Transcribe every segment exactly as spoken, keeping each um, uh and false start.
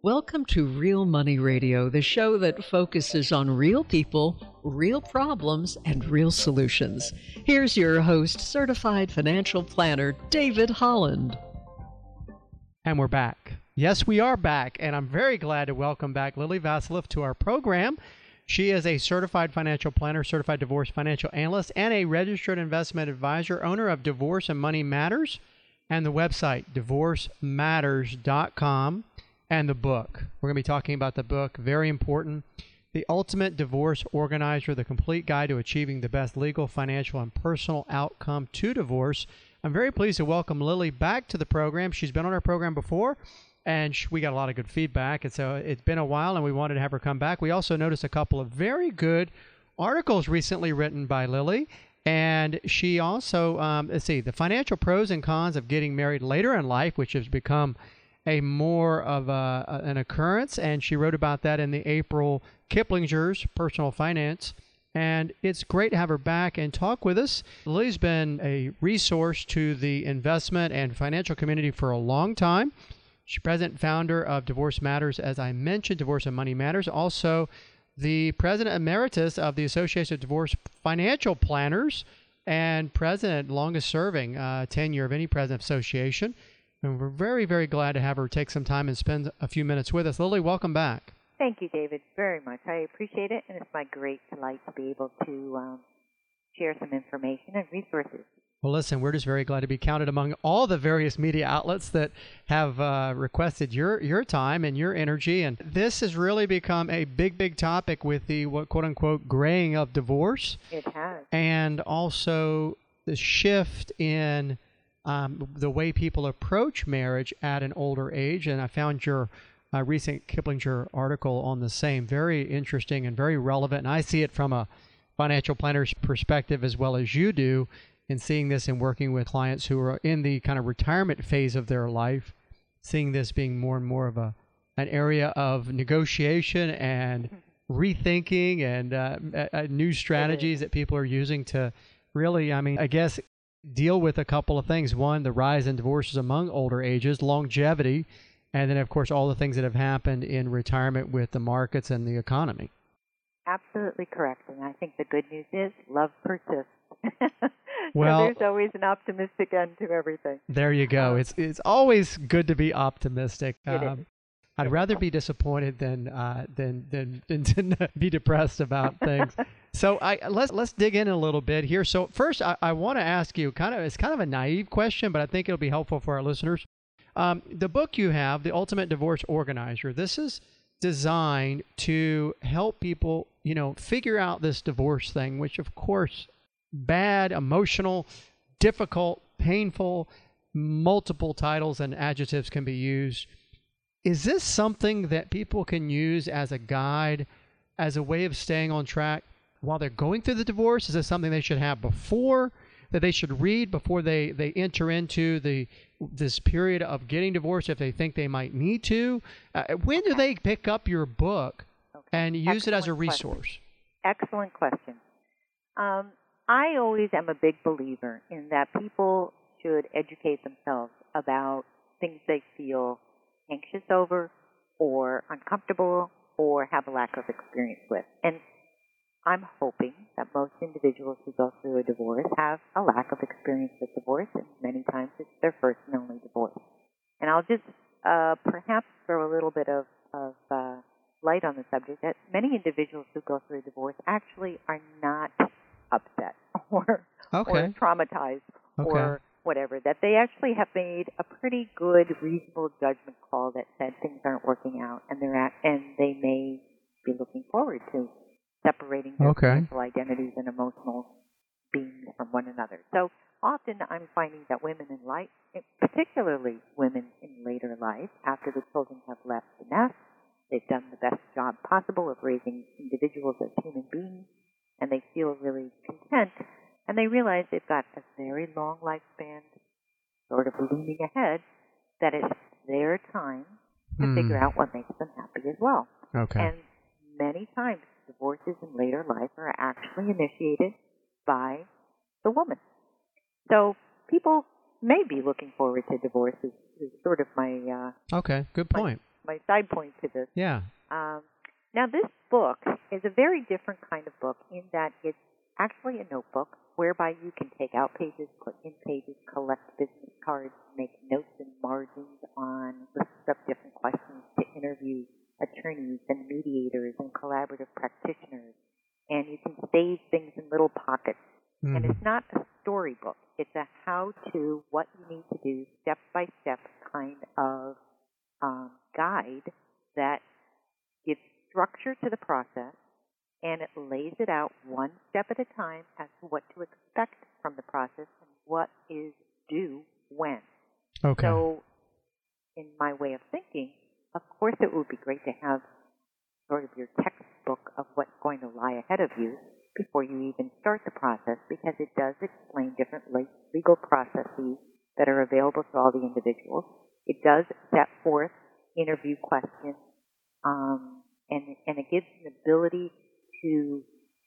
Welcome to Real Money Radio, the show that focuses on real people, real problems, and real solutions. Here's your host, certified financial planner, David Holland. And we're back. Yes, we are back, and I'm very glad to welcome back Lily Vasileff to our program. She is a certified financial planner, certified divorce financial analyst, and a registered investment advisor, owner of Divorce and Money Matters, and the website, divorce matters dot com. And the book. We're going to be talking about the book, very important, The Ultimate Divorce Organizer, the complete guide to achieving the best legal, financial, and personal outcome to divorce. I'm very pleased to welcome Lily back to the program. She's been on our program before, and we got a lot of good feedback. And so it's been a while, and we wanted to have her come back. We also noticed a couple of very good articles recently written by Lily. And she also, um, let's see, the financial pros and cons of getting married later in life, which has become a more of a, an occurrence, and she wrote about that in the April Kiplinger's Personal Finance. And it's great to have her back and talk with us. Lily's been a resource to the investment and financial community for a long time. She's president and founder of Divorce Matters, as I mentioned, Divorce and Money Matters. Also, the president emeritus of the Association of Divorce Financial Planners and president, longest serving uh, tenure of any president association. And we're very, very glad to have her take some time and spend a few minutes with us. Lily, welcome back. Thank you, David, very much. I appreciate it, and it's my great delight to be able to um, share some information and resources. Well, listen, we're just very glad to be counted among all the various media outlets that have uh, requested your, your time and your energy. And this has really become a big, big topic with the what quote-unquote graying of divorce. It has. And also the shift in Um, the way people approach marriage at an older age. And I found your uh, recent Kiplinger article on the same, very interesting and very relevant. And I see it from a financial planner's perspective as well as you do in seeing this and working with clients who are in the kind of retirement phase of their life, seeing this being more and more of a an area of negotiation and rethinking and uh, uh, new strategies that people are using to really, I mean, I guess, deal with a couple of things. One, the rise in divorces among older ages, longevity, and then, of course, all the things that have happened in retirement with the markets and the economy. Absolutely correct. And I think the good news is love persists. Well, so there's always an optimistic end to everything. There you go. Um, it's it's always good to be optimistic. It um, is. I'd rather be disappointed than uh, than than than to be depressed about things. So I let's let's dig in a little bit here. So first, I, I want to ask you kind of it's kind of a naive question, but I think it'll be helpful for our listeners. Um, the book you have, The Ultimate Divorce Organizer, this is designed to help people, you know, figure out this divorce thing, which of course, bad, emotional, difficult, painful, multiple titles and adjectives can be used. Is this something that people can use as a guide, as a way of staying on track while they're going through the divorce? Is this something they should have before, that they should read before they, they enter into the this period of getting divorced if they think they might need to? Uh, when do they pick up your book Okay. and use Excellent it as a resource? Question. Excellent question. Um, I always am a big believer in that people should educate themselves about things they feel anxious over or uncomfortable or have a lack of experience with. And I'm hoping that most individuals who go through a divorce have a lack of experience with divorce, and many times it's their first and only divorce. And I'll just uh, perhaps throw a little bit of, of uh, light on the subject that many individuals who go through a divorce actually are not upset or, Okay. or traumatized Okay. or whatever, that they actually have made a pretty good, reasonable judgment call that said things aren't working out, and they're at, and they may be looking forward to separating their Okay. mental identities and emotional beings from one another. So often I'm finding that women in life, particularly women in later life, after the children have left the nest, they've done the best job possible of raising individuals as human beings, and they feel really content. And they realize they've got a very long lifespan sort of looming ahead, that it's their time to Hmm. figure out what makes them happy as well. Okay. And many times divorces in later life are actually initiated by the woman. So people may be looking forward to divorce is, is sort of my uh, Okay. Good my, point. my side point to this. Yeah. Um, now, this book is a very different kind of book in that it's actually a notebook whereby you can take out pages, put in pages, collect business cards, make notes and margins on lists of different questions to interview attorneys and mediators and collaborative practitioners. And you can save things in little pockets. Mm-hmm. And it's not a storybook. It's a how-to, what you need to do, step-by-step kind of um, guide that gives structure to the process, and it lays it out one step at a time as to what to expect from the process and what is due when. Okay. So, in my way of thinking, of course it would be great to have sort of your textbook of what's going to lie ahead of you before you even start the process, because it does explain different legal processes that are available to all the individuals. It does set forth interview questions, um, and, and it gives an ability to,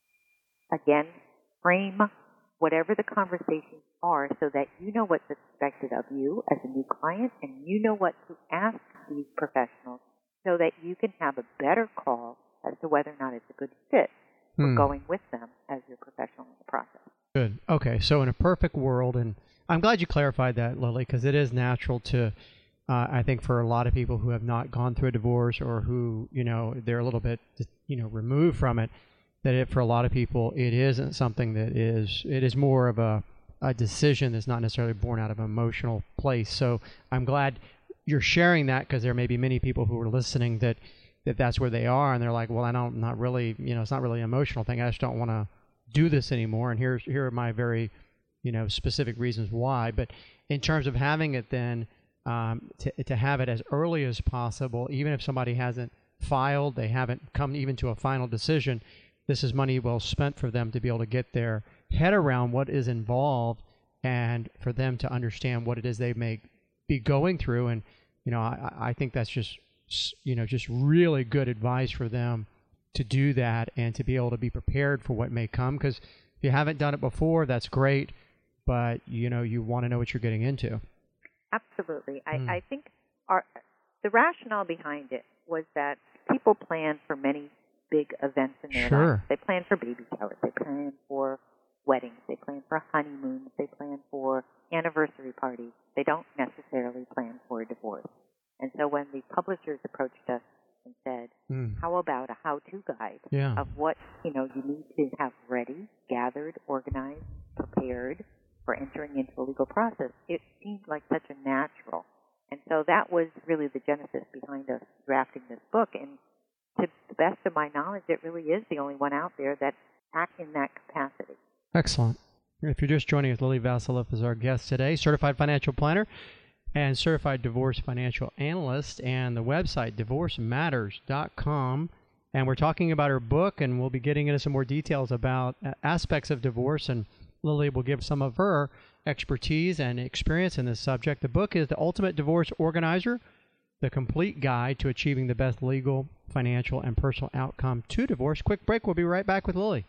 again, frame whatever the conversations are so that you know what's expected of you as a new client, and you know what to ask these professionals so that you can have a better call as to whether or not it's a good fit for hmm. going with them as your professional in the process. Good. Okay. So in a perfect world, and I'm glad you clarified that, Lily, because it is natural to, uh, I think for a lot of people who have not gone through a divorce or who, you know, they're a little bit, you know, removed from it, that it, for a lot of people, it isn't something that is, it is more of a, a decision that's not necessarily born out of an emotional place. So I'm glad you're sharing that, because there may be many people who are listening that, that that's where they are, and they're like, well, I don't, not really, you know, it's not really an emotional thing. I just don't want to do this anymore, and here's, here are my very, you know, specific reasons why. But in terms of having it then, um, to, to have it as early as possible, even if somebody hasn't filed, they haven't come even to a final decision, this is money well spent for them to be able to get their head around what is involved and for them to understand what it is they may be going through. And, you know, I, I think that's just, you know, just really good advice for them to do that and to be able to be prepared for what may come. Because if you haven't done it before, that's great, but, you know, you want to know what you're getting into. Absolutely. I, mm. I think our, the rationale behind it was that people plan for many big events in their sure. lives. They plan for baby showers. They plan for weddings. They plan for honeymoons. They plan for anniversary parties. They don't necessarily plan for a divorce. And so when the publishers approached us and said, mm. how about a how-to guide yeah. of what, you know, you need to have ready, gathered, organized, prepared for entering into a legal process, it seemed like such a natural. And so that was really the genesis behind us drafting this book. And to the best of my knowledge, it really is the only one out there that acts in that capacity. Excellent. If you're just joining us, Lily Vasileff is our guest today, certified financial planner and certified divorce financial analyst, and the website divorce matters dot com. And we're talking about her book, and we'll be getting into some more details about aspects of divorce, and Lily will give some of her expertise and experience in this subject. The book is The Ultimate Divorce Organizer, the complete guide to achieving the best legal, financial, and personal outcome to divorce. Quick break. We'll be right back with Lily.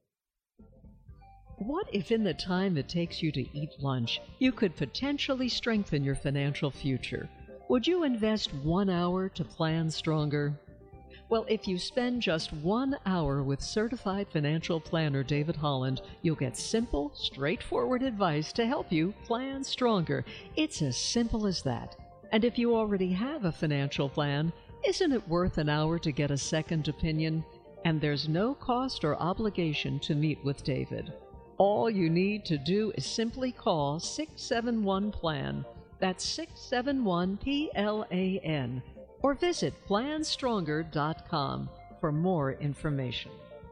What if in the time it takes you to eat lunch, you could potentially strengthen your financial future? Would you invest one hour to plan stronger? Well, if you spend just one hour with certified financial planner David Holland, you'll get simple, straightforward advice to help you plan stronger. It's as simple as that. And if you already have a financial plan, isn't it worth an hour to get a second opinion? And there's no cost or obligation to meet with David. All you need to do is simply call six seven one plan. That's six seven one P L A N. Or visit plan stronger dot com for more information.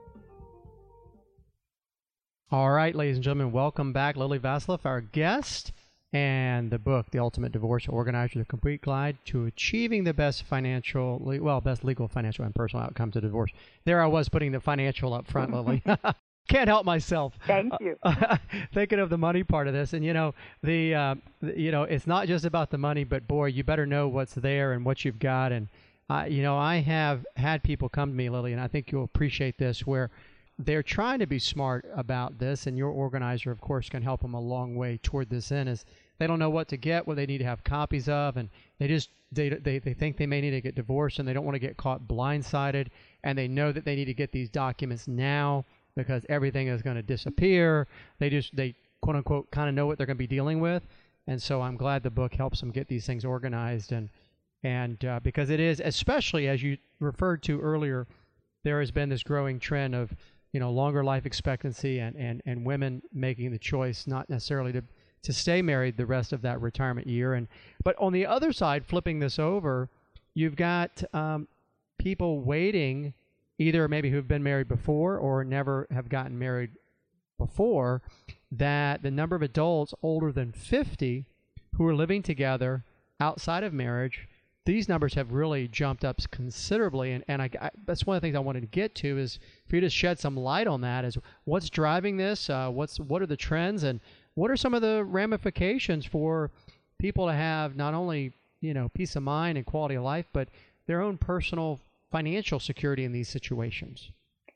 All right, ladies and gentlemen, welcome back. Lily Vasileff, our guest, and the book, The Ultimate Divorce Organizer, the complete guide to achieving the best financial, well, best legal, financial, and personal outcome to divorce. There I was putting the financial up front, Lily. Can't help myself. Thank you. Uh, thinking of the money part of this, and you know the, uh, the, you know, it's not just about the money, but boy, you better know what's there and what you've got. And uh, you know, I have had people come to me, Lily, and I think you'll appreciate this, where they're trying to be smart about this, and your organizer, of course, can help them a long way toward this end. Is they don't know what to get, what they need to have copies of, and they just they they they think they may need to get divorced, and they don't want to get caught blindsided, and they know that they need to get these documents now because everything is going to disappear. They just they quote unquote kind of know what they're going to be dealing with, and so I'm glad the book helps them get these things organized, and and uh, because it is, especially as you referred to earlier, there has been this growing trend of, you know, longer life expectancy and, and, and women making the choice not necessarily to, to stay married the rest of that retirement year. And but on the other side, flipping this over, you've got um, people waiting, either maybe who've been married before or never have gotten married before, that the number of adults older than fifty who are living together outside of marriage, these numbers have really jumped up considerably, and, and I, I, that's one of the things I wanted to get to, is for you to shed some light on that. Is what's driving this? Uh, what's what are the trends, and what are some of the ramifications for people to have not only, you know, peace of mind and quality of life, but their own personal financial security in these situations?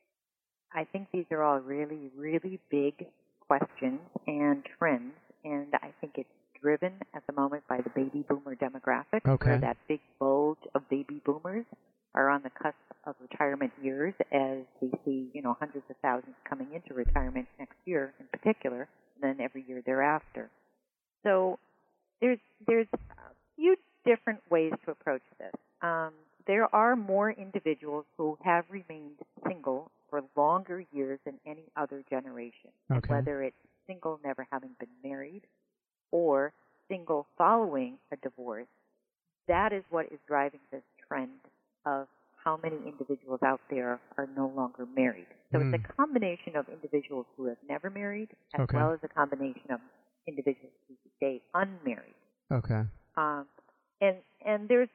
I think these are all really, really big questions and trends, and I think it's driven at the moment by the baby boomer demographic, okay. where that big bulge of baby boomers are on the cusp of retirement years, as we see, you know, hundreds of thousands coming into retirement next year in particular, and then every year thereafter. So there's there's a few different ways to approach this. Um, there are more individuals who have remained single for longer years than any other generation, okay. whether it's single never having been married or single following a divorce. That is what is driving this trend of how many individuals out there are no longer married. So mm. it's a combination of individuals who have never married, as okay. well as a combination of individuals who stay unmarried. Okay. Um, and and there's,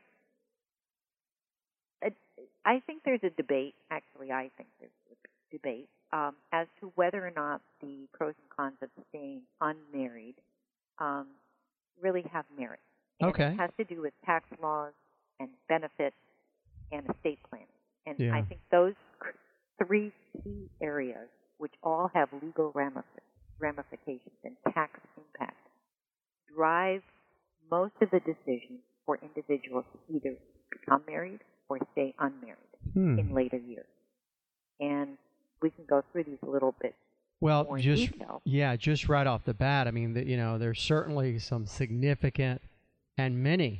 a, I think there's a debate. Actually, I think there's a debate um, as to whether or not the pros and cons of staying unmarried Um, really have merit. And okay. it has to do with tax laws and benefits and estate planning. And yeah. I think those three key areas, which all have legal ramifications and tax impact, drive most of the decisions for individuals to either become married or stay unmarried hmm. in later years. And we can go through these a little bit. Well, more just detail. yeah, just right off the bat, I mean, that you know, there's certainly some significant and many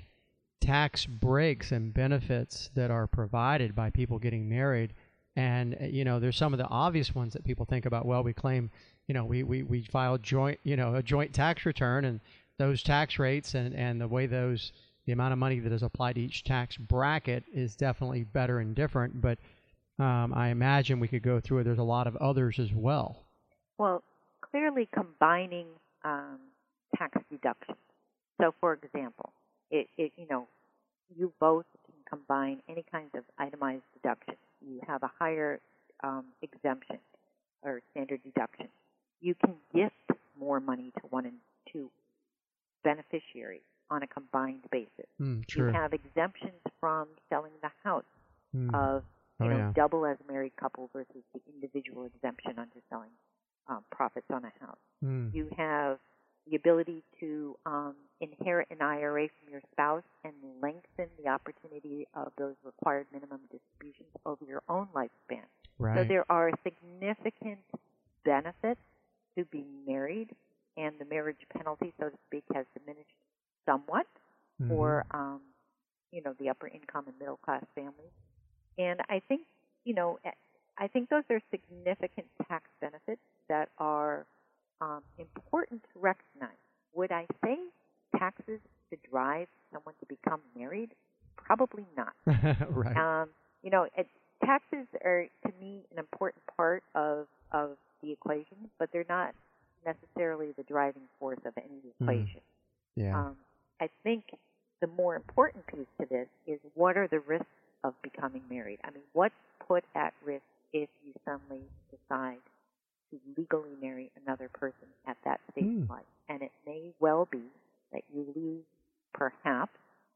tax breaks and benefits that are provided by people getting married, and you know, there's some of the obvious ones that people think about. Well, we claim, you know, we we we filed joint, you know, a joint tax return, and those tax rates and and the way those the amount of money that is applied to each tax bracket is definitely better and different. But um, I imagine we could go through it. There's a lot of others as well. Well, clearly combining um, tax deductions. So, for example, it, it, you know, you both can combine any kinds of itemized deductions. You have a higher um, exemption or standard deduction. You can gift more money to one and two beneficiaries on a combined basis. Mm, true. You have exemptions from selling the house mm. of, you oh, know, yeah. double as a married couple versus the individual exemption under selling Um, profits on a house. Mm. You have the ability to um, inherit an I R A from your spouse and lengthen the opportunity of those required minimum distributions over your own lifespan. Right. So there are significant benefits to being married, and the marriage penalty, so to speak, has diminished somewhat mm-hmm. for um, you know, the upper income and middle class families. And I think, you know, I think those are significant tax benefits that are um, important to recognize. Would I say taxes to drive someone to become married? Probably not. right. Um, you know, it, taxes are, to me, an important part of, of the equation, but they're not necessarily the driving force of any equation. Mm. Yeah. Um, I think the more important piece to this is what are the risks of becoming married? I mean, what's put at risk if you suddenly decide to legally marry another person at that stage mm. of life? And it may well be that you lose, perhaps,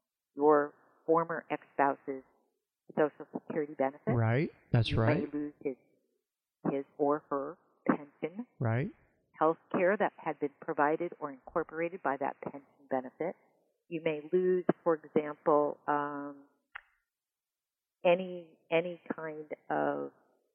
your former ex-spouse's Social Security benefit. Right, that's you right. You may lose his his or her pension, Right. health care that had been provided or incorporated by that pension benefit. You may lose, for example, um, any any kind of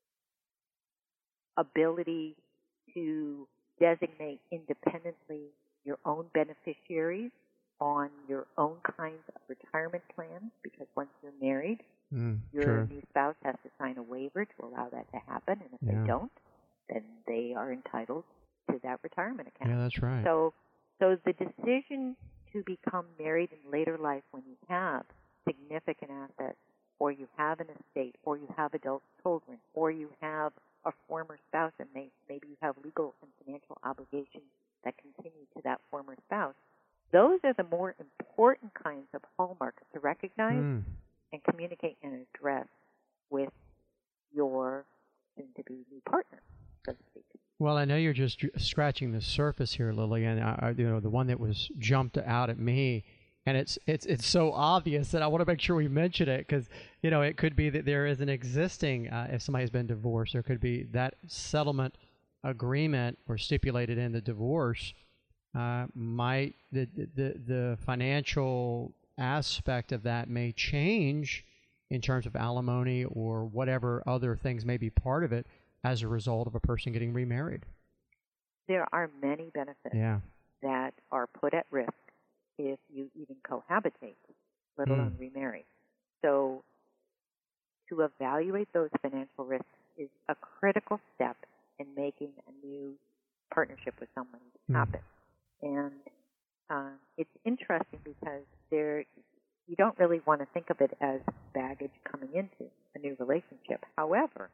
ability to designate independently your own beneficiaries on your own kinds of retirement plans, because once you're married, Mm, your sure. new spouse has to sign a waiver to allow that to happen, and if Yeah. they don't, then they are entitled to that retirement account. Yeah, that's right. So, so the decision to become married in later life when you have significant assets, or you have an estate, or you have adult children, or you have a former spouse, and may, maybe you have legal and financial obligations that continue to that former spouse, those are the more important kinds of hallmarks to recognize Mm. and communicate and address with your soon-to-be new partner, so to speak. Well, I know you're just dr- scratching the surface here, Lily, and I, I, you know the one that was jumped out at me, and it's it's it's so obvious that I want to make sure we mention it, because you know it could be that there is an existing uh, if somebody's been divorced, there could be that settlement agreement or stipulated in the divorce uh, might the, the the financial aspect of that may change in terms of alimony or whatever other things may be part of it as a result of a person getting remarried. There are many benefits Yeah. that are put at risk if you even cohabitate, let alone Mm. remarry. So to evaluate those financial risks is a critical step in making a new partnership with someone Mm. happen. And um, it's interesting because there, you don't really want to think of it as baggage coming into a new relationship. However,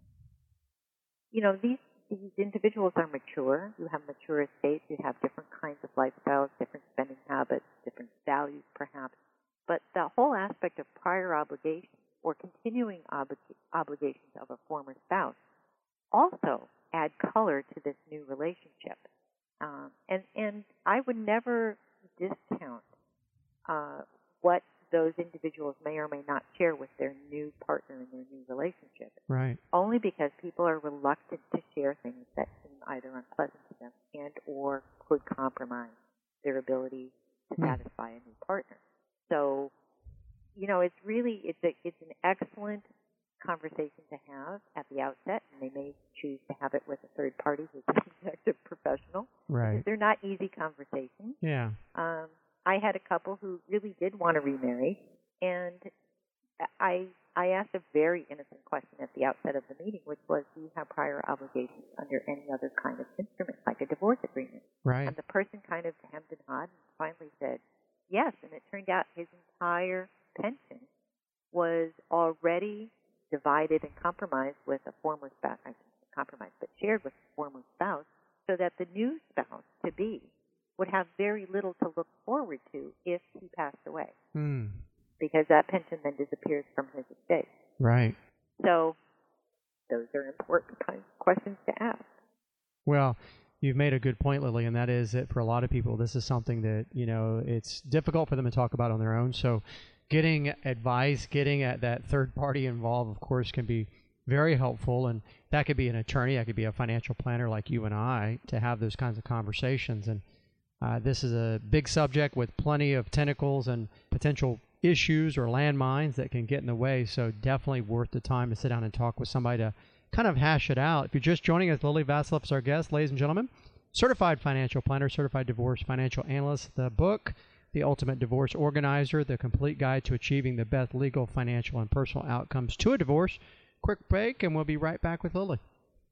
you know, these these individuals are mature. You have mature estates. You have different kinds of lifestyles, different spending habits, different values, perhaps. But the whole aspect of prior obligations or continuing obli- obligations of a former spouse also add color to this new relationship. Um, and and I would never discount uh, what those individuals may or may not share with their new partner in their new relationship. Right. Only because people are reluctant to share things that seem either unpleasant to them and or could compromise their ability to Hmm. satisfy a new partner. So, you know, it's really it's a it's an excellent conversation to have at the outset, and they may choose to have it with a third party who's an executive professional. Right. They're not easy conversations. Yeah. Um, I had a couple who really did want to remarry, and I I asked a very innocent question at the outset of the meeting, which was, do you have prior obligations under any other kind of instrument, like a divorce agreement? Right. And the person kind of hemmed and hawed and finally said yes, and it turned out his entire pension was already divided and compromised with a former spouse, I shouldn't say compromised, but shared with a former spouse, so that the new spouse to be would have very little to look forward to if he passed away, Hmm. because that pension then disappears from his estate. Right. So those are important kinds of questions to ask. Well, you've made a good point, Lily, and that is that for a lot of people, this is something that, you know, it's difficult for them to talk about on their own. So getting advice, getting at that third party involved, of course, can be very helpful. And that could be an attorney, that could be a financial planner like you and I, to have those kinds of conversations. And uh, this is a big subject with plenty of tentacles and potential issues or landmines that can get in the way. So definitely worth the time to sit down and talk with somebody to kind of hash it out. If you're just joining us, Lily Vasileff is our guest, ladies and gentlemen. Certified financial planner, certified divorce financial analyst. The book, The Ultimate Divorce Organizer, The Complete Guide to Achieving the Best Legal, Financial, and Personal Outcomes to a Divorce. Quick break, and we'll be right back with Lily.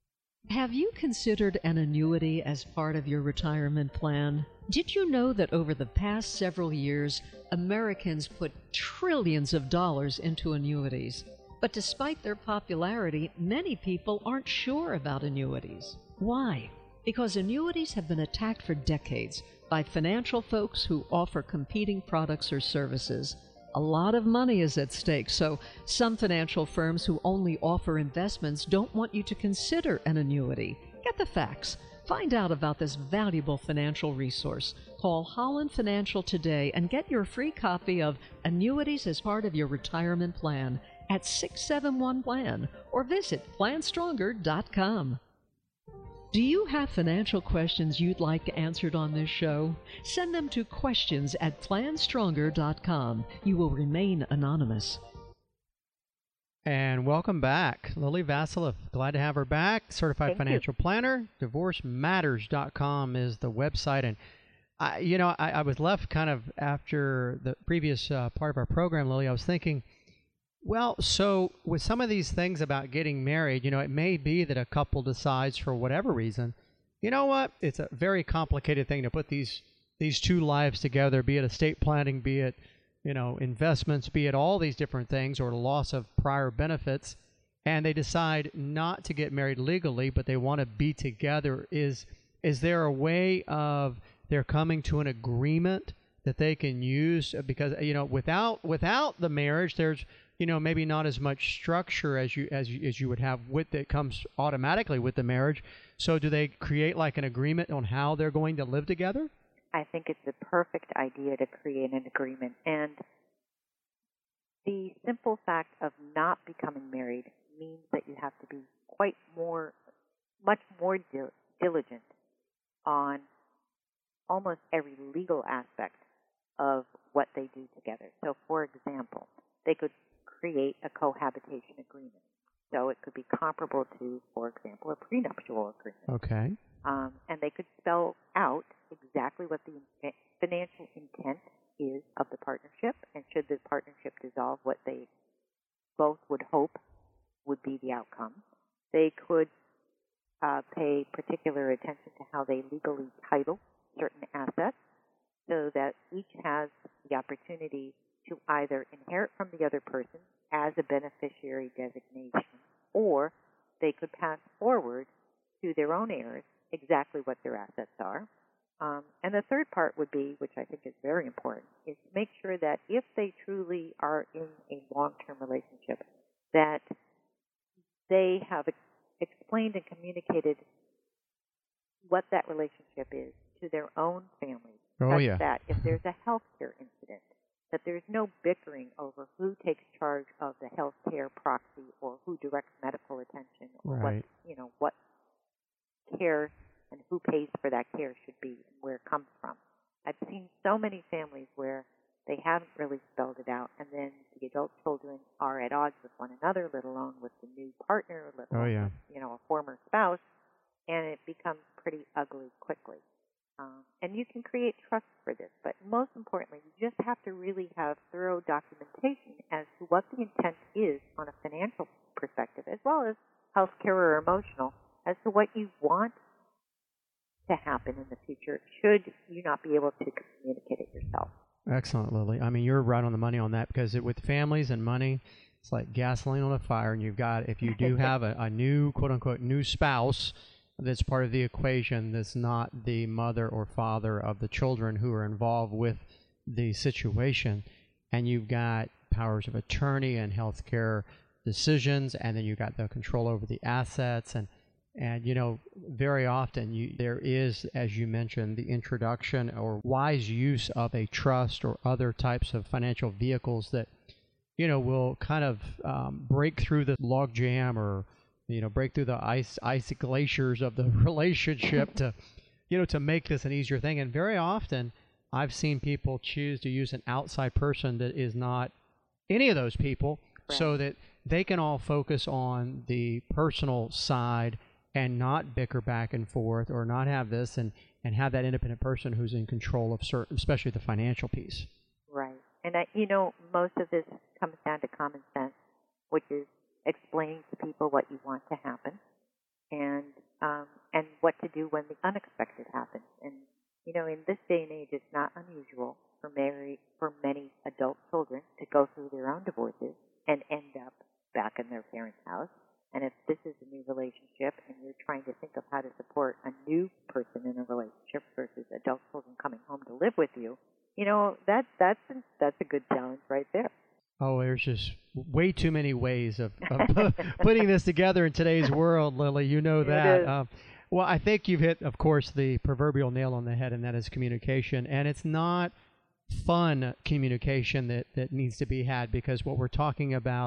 Have you considered an annuity as part of your retirement plan? Did you know that over the past several years, Americans put trillions of dollars into annuities? But despite their popularity, many people aren't sure about annuities. Why? Because annuities have been attacked for decades by financial folks who offer competing products or services. A lot of money is at stake, so some financial firms who only offer investments don't want you to consider an annuity. Get the facts. Find out about this valuable financial resource. Call Holland Financial today and get your free copy of Annuities as Part of Your Retirement Plan. at six seven one plan or visit plan stronger dot com. Do you have financial questions you'd like answered on this show? Send them to questions at plan stronger dot com. You will remain anonymous. And welcome back, Lily Vasileff. Glad to have her back. Certified Thank financial you. planner. divorce matters dot com is the website. And, I, you know, I, I was left kind of after the previous uh, part of our program, Lily, I was thinking, well, so with some of these things about getting married, you know, it may be that a couple decides for whatever reason, you know what, it's a very complicated thing to put these these two lives together, be it estate planning, be it, you know, investments, be it all these different things, or loss of prior benefits, and they decide not to get married legally, but they want to be together. Is is there a way of they're coming to an agreement that they can use? Because, you know, without without the marriage, there's, you know, maybe not as much structure as you as you, as you would have with it comes automatically with the marriage. So do they create like an agreement on how they're going to live together? I think it's the perfect idea to create an agreement. And the simple fact of not becoming married means that you have to be quite more, much more dil- diligent on almost every legal aspect of what they do together. So, for example, they could create a cohabitation agreement. So it could be comparable to, for example, a prenuptial agreement. Okay. Um, and they could spell out exactly what the in- financial intent is of the partnership, and should the partnership dissolve, what they both would hope would be the outcome. They could uh, pay particular attention to how they legally title certain assets, so that each has the opportunity to either inherit from the other person as a beneficiary designation, or they could pass forward to their own heirs exactly what their assets are. Um, and the third part would be, which I think is very important, is to make sure that if they truly are in a long-term relationship, that they have ex- explained and communicated what that relationship is to their own families. Oh, such yeah. that if there's a health care incident, that there's no bickering over who takes charge of the health care proxy or who directs medical attention or Right. what, you know, what care and who pays for that care should be and where it comes from. I've seen so many families where they haven't really spelled it out, and then the adult children are at odds with one another, let alone with the new partner, let alone Oh, yeah. with, you know, a former spouse, and it becomes pretty ugly quickly. Um, and you can create trust for this, but most importantly, you just have to really have thorough documentation as to what the intent is on a financial perspective, as well as healthcare or emotional, as to what you want to happen in the future should you not be able to communicate it yourself. Excellent, Lily. I mean, you're right on the money on that, because it, with families and money, it's like gasoline on a fire. And you've got, if you do have a, a new, quote unquote, new spouse that's part of the equation, that's not the mother or father of the children who are involved with the situation, and you've got powers of attorney and healthcare decisions, and then you've got the control over the assets, and And, you know, very often you, there is, as you mentioned, the introduction or wise use of a trust or other types of financial vehicles that, you know, will kind of um, break through the logjam or, you know, break through the ice, icy glaciers of the relationship to, you know, to make this an easier thing. And very often I've seen people choose to use an outside person that is not any of those people, Right. so that they can all focus on the personal side and not bicker back and forth, or not have this, and, and have that independent person who's in control of certain, especially the financial piece. Right. And, I, you know, most of this comes down to common sense, which is explaining to people what you want to happen and um, and what to do when the unexpected happens. And, you know, in this day and age, it's not unusual for, married, for many adult children to go through their own divorces and end up back in their parents' house. And if this is a new relationship and you're trying to think of how to support a new person in a relationship versus adult children coming home to live with you, you know, that, that's, that's a good challenge right there. Oh, there's just way too many ways of, of putting this together in today's world, Lily. You know that. Um, well, I think you've hit, of course, the proverbial nail on the head, and that is communication. And it's not fun communication that, that needs to be had, because what we're talking about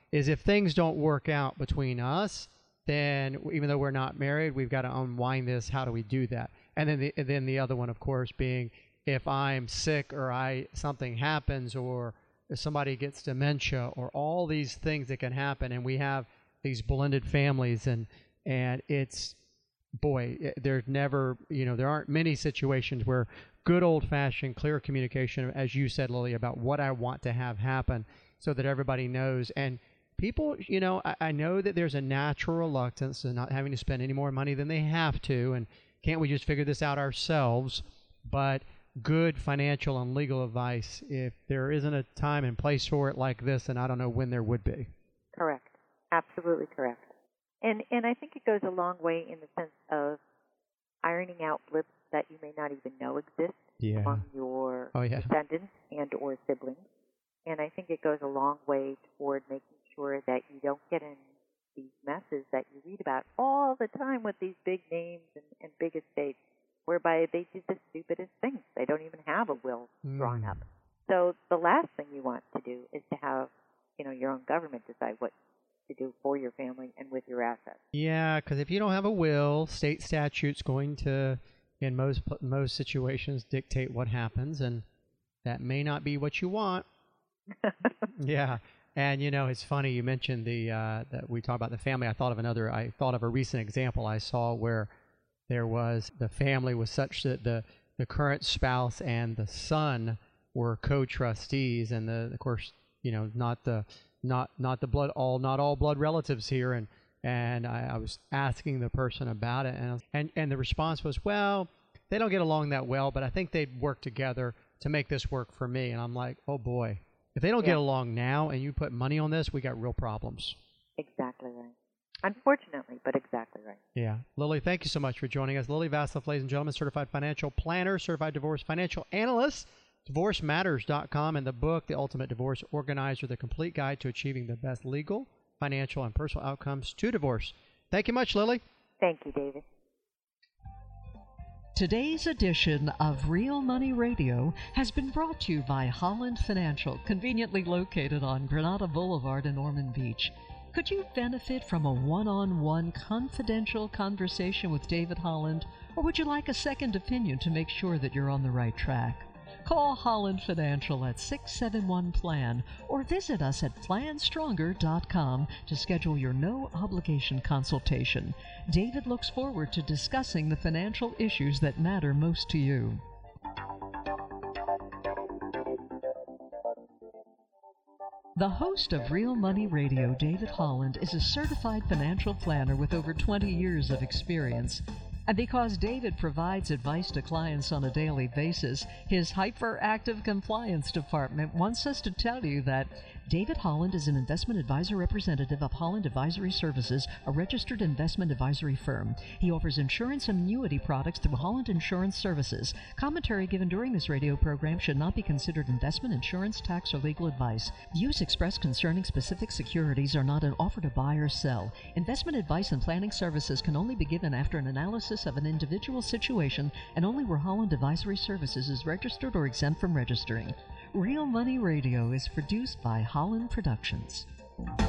is if things don't work out between us, then even though we're not married, we've got to unwind this. How do we do that? And then the, and then the other one, of course, being if I'm sick or I something happens or if somebody gets dementia or all these things that can happen, and we have these blended families, and and it's, boy, there's never, you know, there aren't many situations where good old-fashioned clear communication, as you said, Lily, about what I want to have happen so that everybody knows. And people, you know, I, I know that there's a natural reluctance to not having to spend any more money than they have to, and can't we just figure this out ourselves? But good financial and legal advice, if there isn't a time and place for it like this, then I don't know when there would be. Correct. Absolutely correct. And and I think it goes a long way in the sense of ironing out blips that you may not even know exist yeah. among your oh, yeah. descendants and or siblings. And I think it goes a long way toward making sure that you don't get in these messes that you read about all the time with these big names and, and big estates, whereby they do the stupidest things. They don't even have a will drawn mm. up. So the last thing you want to do is to have, you know, your own government decide what to do for your family and with your assets. Yeah, because if you don't have a will, state statute's going to, in most most situations, dictate what happens, and that may not be what you want. Yeah, and you know, it's funny you mentioned the uh, that we talk about the family. I thought of another. I thought of a recent example I saw where there was the family was such that the the current spouse and the son were co-trustees, and the of course, you know, not the not not the blood all not all blood relatives here, and and I, I was asking the person about it, and and and the response was, well, they don't get along that well, but I think they'd work together to make this work for me. And I'm like, oh boy, if they don't yeah. get along now, and you put money on this, we got real problems. Exactly right. Unfortunately, but exactly right. Yeah. Lily, thank you so much for joining us. Lily Vasileff, ladies and gentlemen, certified financial planner, certified divorce financial analyst, divorce matters dot com, and the book, The Ultimate Divorce Organizer, The Complete Guide to Achieving the Best Legal, Financial, and Personal Outcomes to Divorce. Thank you much, Lily. Thank you, David. Today's edition of Real Money Radio has been brought to you by Holland Financial, conveniently located on Granada Boulevard in Ormond Beach. Could you benefit from a one-on-one confidential conversation with David Holland, or would you like a second opinion to make sure that you're on the right track? Call Holland Financial at six seven one plan or visit us at plan stronger dot com to schedule your no-obligation consultation. David looks forward to discussing the financial issues that matter most to you. The host of Real Money Radio, David Holland, is a certified financial planner with over twenty years of experience. And because David provides advice to clients on a daily basis, his hyperactive compliance department wants us to tell you that David Holland is an investment advisor representative of Holland Advisory Services, a registered investment advisory firm. He offers insurance and annuity products through Holland Insurance Services. Commentary given during this radio program should not be considered investment, insurance, tax, or legal advice. Views expressed concerning specific securities are not an offer to buy or sell. Investment advice and planning services can only be given after an analysis of an individual situation and only where Holland Advisory Services is registered or exempt from registering. Real Money Radio is produced by Holland Productions.